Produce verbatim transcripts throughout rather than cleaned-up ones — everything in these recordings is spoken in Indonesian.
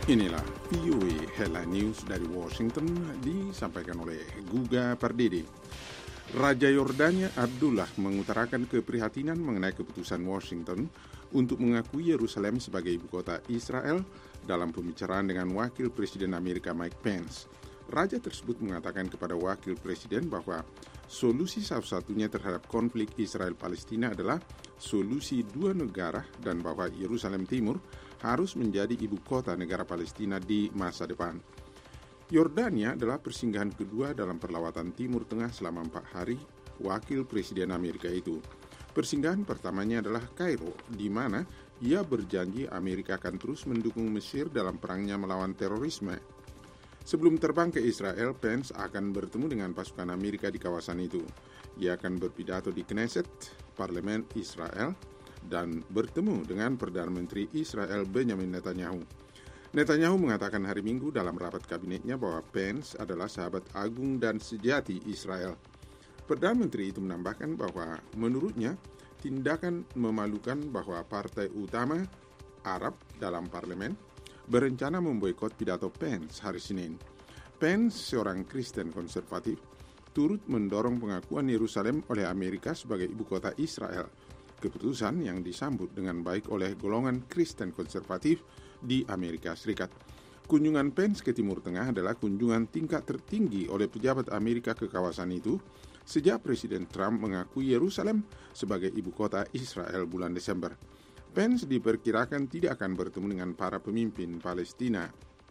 Inilah V O A Headline News dari Washington disampaikan oleh Guga Pardede. Raja Yordania Abdullah mengutarakan keprihatinan mengenai keputusan Washington untuk mengakui Yerusalem sebagai ibu kota Israel dalam pembicaraan dengan Wakil Presiden Amerika Mike Pence. Raja tersebut mengatakan kepada Wakil Presiden bahwa solusi satu-satunya terhadap konflik Israel-Palestina adalah solusi dua negara dan bahwa Yerusalem Timur harus menjadi ibu kota negara Palestina di masa depan. Yordania adalah persinggahan kedua dalam perlawatan Timur Tengah selama empat hari Wakil Presiden Amerika itu. Persinggahan pertamanya adalah Kairo, di mana ia berjanji Amerika akan terus mendukung Mesir dalam perangnya melawan terorisme. Sebelum terbang ke Israel, Pence akan bertemu dengan pasukan Amerika di kawasan itu. Ia akan berpidato di Knesset, Parlemen Israel, dan bertemu dengan Perdana Menteri Israel Benjamin Netanyahu. Netanyahu mengatakan hari Minggu dalam rapat kabinetnya bahwa Pence adalah sahabat agung dan sejati Israel. Perdana Menteri itu menambahkan bahwa menurutnya tindakan memalukan bahwa partai utama Arab dalam parlemen berencana memboikot pidato Pence hari Senin. Pence, seorang Kristen konservatif, turut mendorong pengakuan Yerusalem oleh Amerika sebagai ibu kota Israel. Keputusan yang disambut dengan baik oleh golongan Kristen konservatif di Amerika Serikat. Kunjungan Pence ke Timur Tengah adalah kunjungan tingkat tertinggi oleh pejabat Amerika ke kawasan itu sejak Presiden Trump mengakui Yerusalem sebagai ibu kota Israel bulan Desember. Pence diperkirakan tidak akan bertemu dengan para pemimpin Palestina.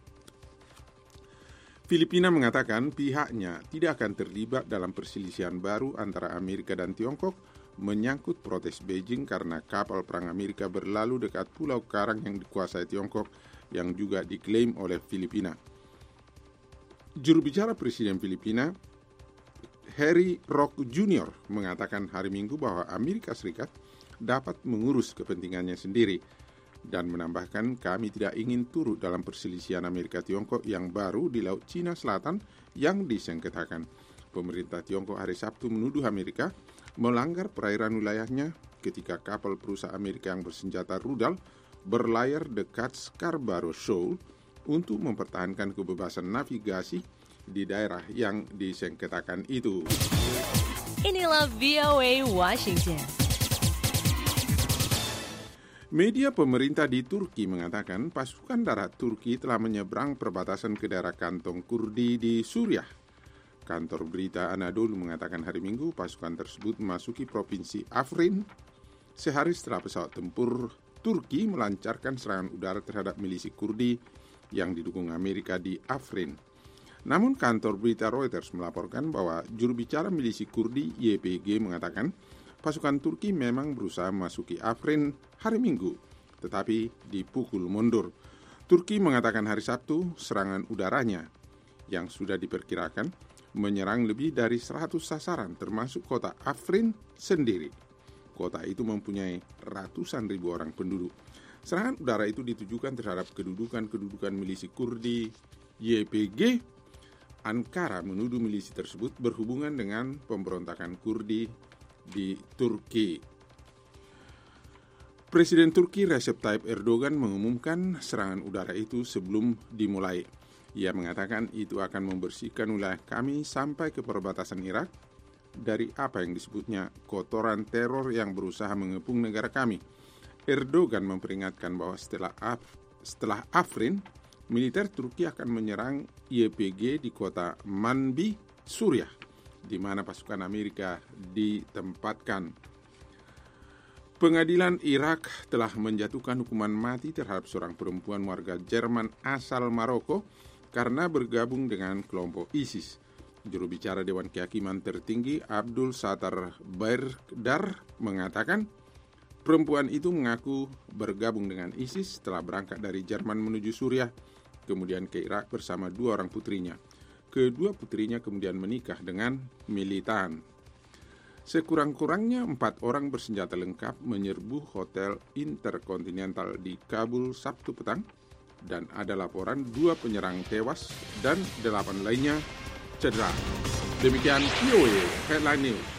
Filipina mengatakan pihaknya tidak akan terlibat dalam perselisihan baru antara Amerika dan Tiongkok menyangkut protes Beijing karena kapal perang Amerika berlalu dekat Pulau Karang yang dikuasai Tiongkok yang juga diklaim oleh Filipina. Juru bicara Presiden Filipina, Harry Roque Junior mengatakan hari Minggu bahwa Amerika Serikat dapat mengurus kepentingannya sendiri dan menambahkan kami tidak ingin turut dalam perselisihan Amerika Tiongkok yang baru di Laut Cina Selatan yang disengketakan. Pemerintah Tiongkok hari Sabtu menuduh Amerika melanggar perairan wilayahnya ketika kapal perusahaan Amerika yang bersenjata rudal berlayar dekat Scarborough Shoal untuk mempertahankan kebebasan navigasi di daerah yang disengketakan itu. Inilah V O A Washington. Media pemerintah di Turki mengatakan pasukan darat Turki telah menyeberang perbatasan ke daerah kantong Kurdi di Suriah. Kantor berita Anadolu mengatakan hari Minggu pasukan tersebut memasuki provinsi Afrin sehari setelah pesawat tempur Turki melancarkan serangan udara terhadap milisi Kurdi yang didukung Amerika di Afrin. Namun kantor berita Reuters melaporkan bahwa juru bicara milisi Kurdi Y P G mengatakan pasukan Turki memang berusaha memasuki Afrin hari Minggu, tetapi dipukul mundur. Turki mengatakan hari Sabtu serangan udaranya yang sudah diperkirakan menyerang lebih dari seratus sasaran termasuk kota Afrin sendiri. Kota itu mempunyai ratusan ribu orang penduduk. Serangan udara itu ditujukan terhadap kedudukan-kedudukan milisi Kurdi Y P G. Ankara menuduh milisi tersebut berhubungan dengan pemberontakan Kurdi di Turki. Presiden Turki Recep Tayyip Erdogan mengumumkan serangan udara itu sebelum dimulai. Ia mengatakan itu akan membersihkan wilayah kami sampai ke perbatasan Irak dari apa yang disebutnya kotoran teror yang berusaha mengepung negara kami. Erdogan memperingatkan bahwa setelah Af- setelah Afrin, militer Turki akan menyerang Y P G di kota Manbij, Suriah, di mana pasukan Amerika ditempatkan. Pengadilan Irak telah menjatuhkan hukuman mati terhadap seorang perempuan warga Jerman asal Maroko karena bergabung dengan kelompok ISIS. Juru bicara Dewan Kehakiman tertinggi Abdul Sattar Berdar mengatakan perempuan itu mengaku bergabung dengan ISIS setelah berangkat dari Jerman menuju Suriah, kemudian ke Irak bersama dua orang putrinya. Kedua putrinya kemudian menikah dengan militan. Sekurang-kurangnya empat orang bersenjata lengkap menyerbu Hotel Intercontinental di Kabul Sabtu petang, dan ada laporan dua penyerang tewas dan delapan lainnya cedera. Demikian V O A Headline News.